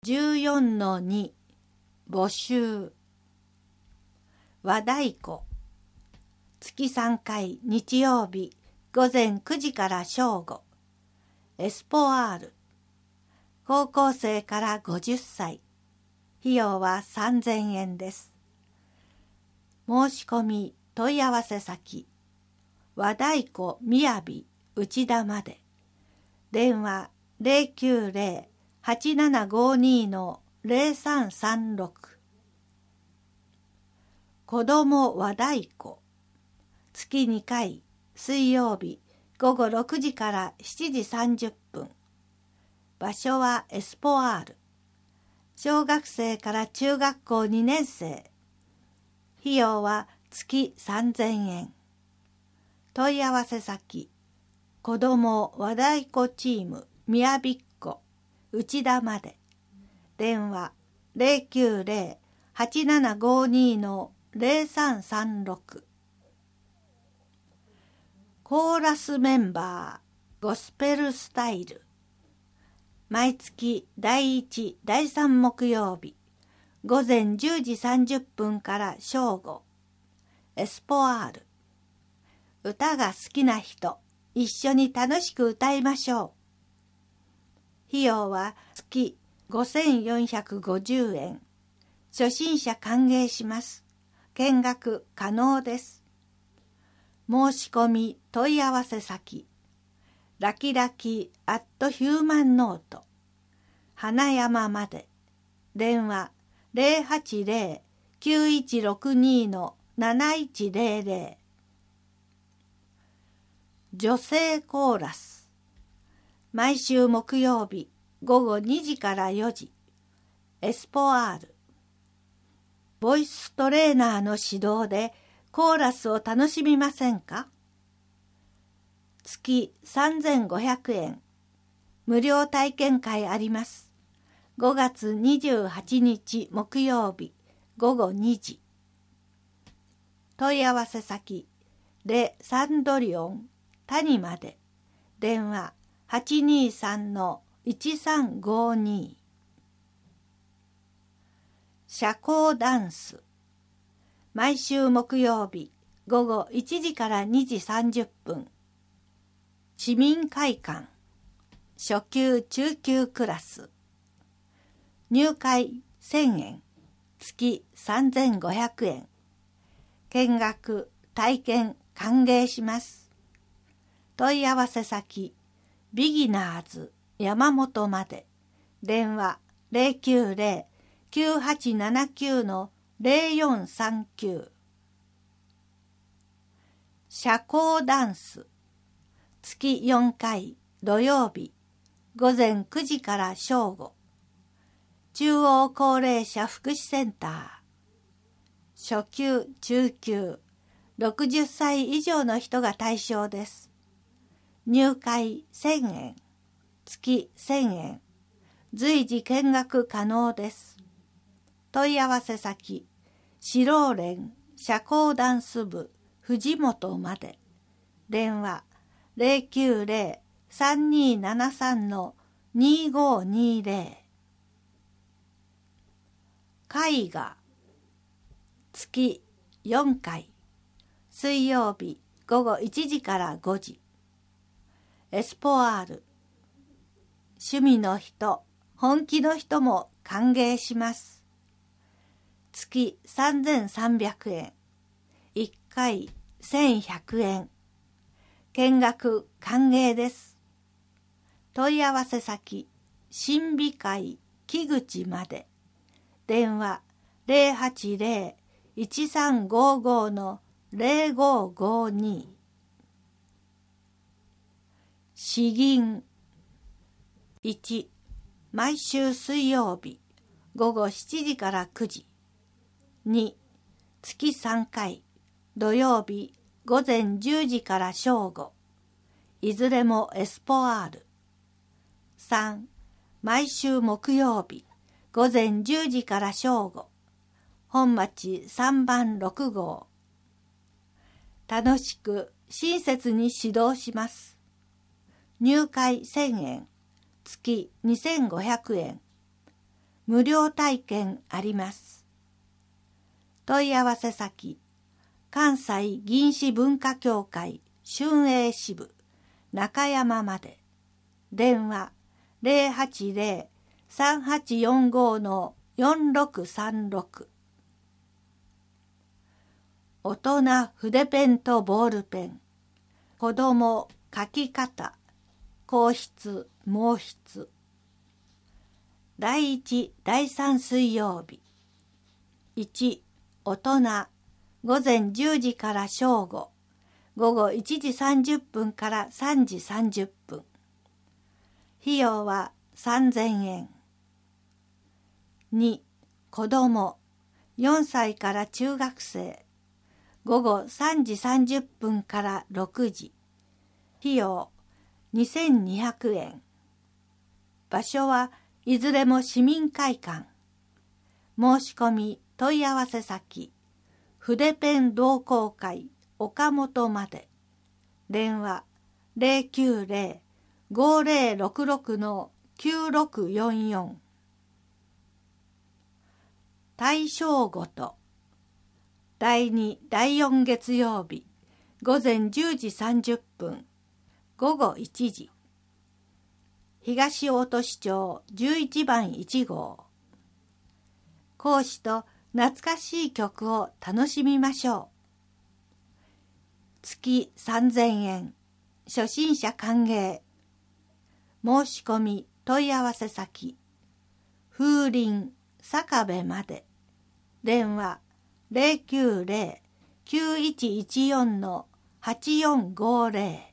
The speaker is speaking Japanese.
14-2 募集。和太鼓。月3回日曜日午前9時から正午。エスポアール。高校生から50歳。費用は3000円です。申し込み問い合わせ先。和太鼓みやび内田まで。電話090-8752-0336。子ども和太鼓。月2回水曜日午後6時から7時30分。場所はエスポアール。小学生から中学校2年生。費用は月3000円。問い合わせ先。子ども和太鼓チームみやびっこ内田まで。電話090-8752-0336。コーラスメンバーゴスペルスタイル。毎月第1、第3木曜日午前10時30分から正午。エスポアール。歌が好きな人、一緒に楽しく歌いましょう。費用は月5450円。初心者歓迎します。見学可能です。申し込み問い合わせ先。ラキラキアットヒューマンノート。花山まで。電話080-9162-7100。女性コーラス。毎週木曜日午後2時から4時。エスポアール。ボイストレーナーの指導でコーラスを楽しみませんか？月3500円。無料体験会あります。5月28日木曜日午後2時。問い合わせ先。レ・サンドリオン谷まで。電話823-1352。社交ダンス。毎週木曜日午後1時から2時30分。市民会館。初級中級クラス。入会1000円。月3500円。見学体験歓迎します。問い合わせ先。ビギナーズ山本まで。電話090-9879-0439。社交ダンス。月4回土曜日午前9時から正午。中央高齢者福祉センター。初級中級60歳以上の人が対象です。入会1000円。月1000円。随時見学可能です。問い合わせ先。四郎連社交ダンス部藤本まで。電話090-3273-2520。絵画。月4回。水曜日午後1時から5時。エスポアール。趣味の人、本気の人も歓迎します。月3300円。1回1100円。見学歓迎です。問い合わせ先。審美会木口まで。電話080-1355-0552。詩吟。1、毎週水曜日午後7時から9時。2、月3回土曜日午前10時から正午。いずれもエスポアール。3、毎週木曜日午前10時から正午。本町3番6号。楽しく親切に指導します。入会1000円。月2500円。 無料体験あります。問い合わせ先、関西銀紙文化協会春英支部中山まで。電話080-3845-4636。大人筆ペンとボールペン。子供書き方。硬筆、毛筆。第1、第3水曜日。1、大人、午前10時から正午、午後1時30分から3時30分。費用は3000円。2、子供、4歳から中学生、午後3時30分から6時。費用2200円。場所はいずれも市民会館。申し込み問い合わせ先、筆ペン同好会岡本まで。電話090-5066-9644。大正ごと。第2、第4月曜日、午前10時30分、午後1時。東大戸市町11番1号。講師と懐かしい曲を楽しみましょう。月3000円。初心者歓迎。申し込み問い合わせ先、風鈴坂部まで。電話090-9114-8450。